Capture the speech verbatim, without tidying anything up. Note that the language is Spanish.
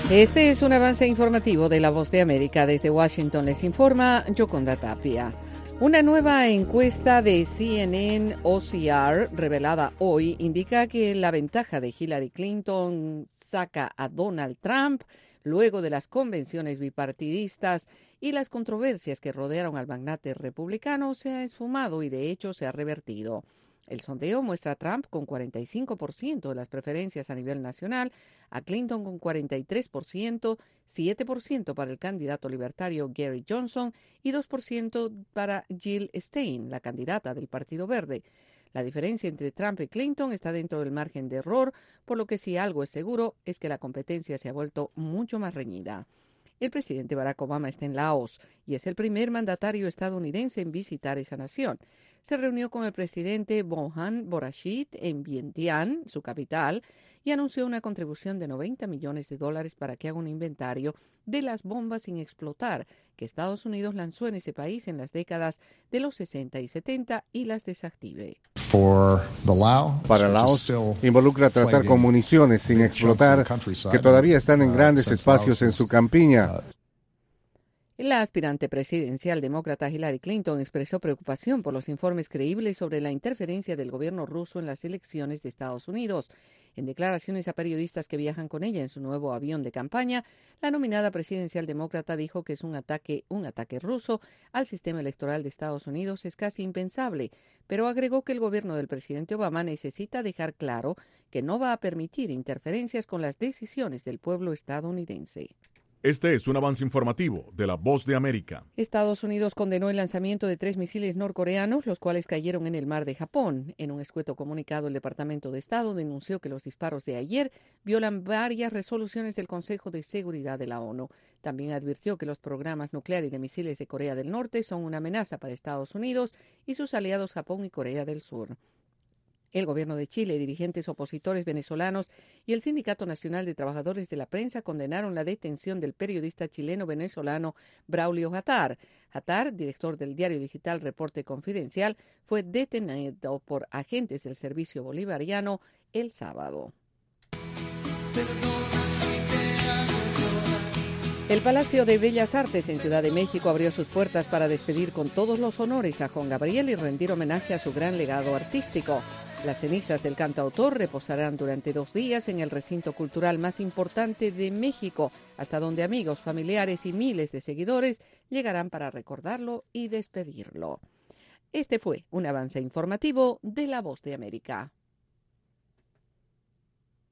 Este es un avance informativo de La Voz de América. Desde Washington les informa Yoconda Tapia. Una nueva encuesta de C N N O C R revelada hoy indica que la ventaja de Hillary Clinton saca a Donald Trump luego de las convenciones bipartidistas y las controversias que rodearon al magnate republicano se ha esfumado y de hecho se ha revertido. El sondeo muestra a Trump con cuarenta y cinco por ciento de las preferencias a nivel nacional, a Clinton con cuarenta y tres por ciento, siete por ciento para el candidato libertario Gary Johnson y dos por ciento para Jill Stein, la candidata del Partido Verde. La diferencia entre Trump y Clinton está dentro del margen de error, por lo que si algo es seguro es que la competencia se ha vuelto mucho más reñida. El presidente Barack Obama está en Laos y es el primer mandatario estadounidense en visitar esa nación. Se reunió con el presidente Boghan Borashid en Vientiane, su capital, y anunció una contribución de noventa millones de dólares para que haga un inventario de las bombas sin explotar que Estados Unidos lanzó en ese país en las décadas de los sesenta y setenta y las desactive. Para Laos, involucra tratar con municiones sin explotar que todavía están en grandes espacios en su campiña. La aspirante presidencial demócrata Hillary Clinton expresó preocupación por los informes creíbles sobre la interferencia del gobierno ruso en las elecciones de Estados Unidos. En declaraciones a periodistas que viajan con ella en su nuevo avión de campaña, la nominada presidencial demócrata dijo que es un ataque, un ataque ruso al sistema electoral de Estados Unidos es casi impensable, pero agregó que el gobierno del presidente Obama necesita dejar claro que no va a permitir interferencias con las decisiones del pueblo estadounidense. Este es un avance informativo de La Voz de América. Estados Unidos condenó el lanzamiento de tres misiles norcoreanos, los cuales cayeron en el mar de Japón. En un escueto comunicado, el Departamento de Estado denunció que los disparos de ayer violan varias resoluciones del Consejo de Seguridad de la ONU. También advirtió que los programas nucleares de misiles de Corea del Norte son una amenaza para Estados Unidos y sus aliados Japón y Corea del Sur. El gobierno de Chile, dirigentes opositores venezolanos y el Sindicato Nacional de Trabajadores de la Prensa condenaron la detención del periodista chileno-venezolano Braulio Hattar. Hattar, director del diario digital Reporte Confidencial, fue detenido por agentes del Servicio Bolivariano el sábado. El Palacio de Bellas Artes en Ciudad de México abrió sus puertas para despedir con todos los honores a Juan Gabriel y rendir homenaje a su gran legado artístico. Las cenizas del cantautor reposarán durante dos días en el recinto cultural más importante de México, hasta donde amigos, familiares y miles de seguidores llegarán para recordarlo y despedirlo. Este fue un avance informativo de La Voz de América.